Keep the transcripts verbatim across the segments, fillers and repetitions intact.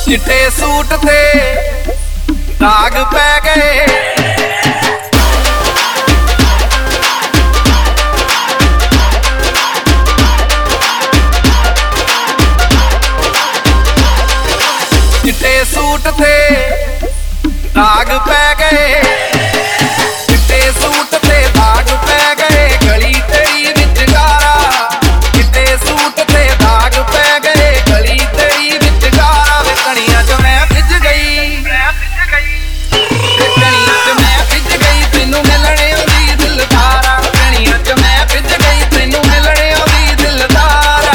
चिट्टे सूट ते दाग पै गए। चिट्टे सूट ते दाग पै गए, चिट्टे सूट ते दाग पै गए, गली तेरी विच गारा। चिट्टे सूट ते दाग पै गए, गली तेरी विच गारा। वे कणियां च मैं भिज गई, वे कणियां च मैं भिज गई, तैनू मिलणे औंदी दिलदारा। कणियां च मैं भिज गई, तैनू मिलणे औंदी दिलदारा।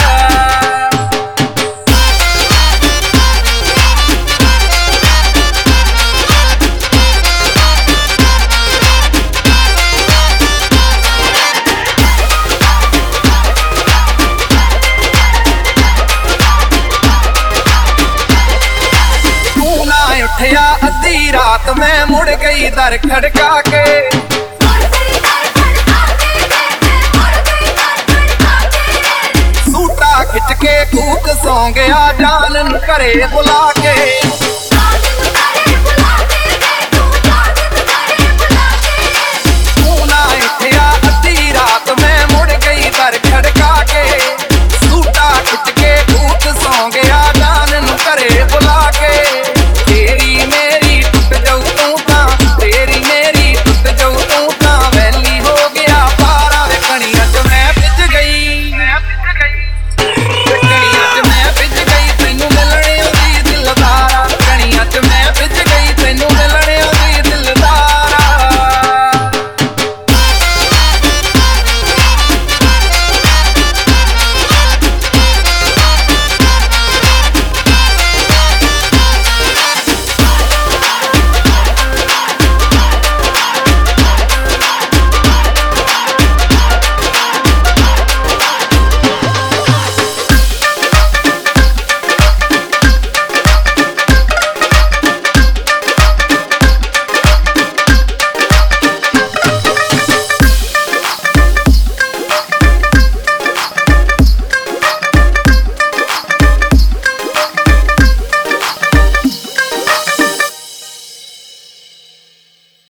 उठिया अद्धी रात मैं मुड़ गई दर खड़का के। सूटा खिच के कूक सौ गया जान घरे बुला के।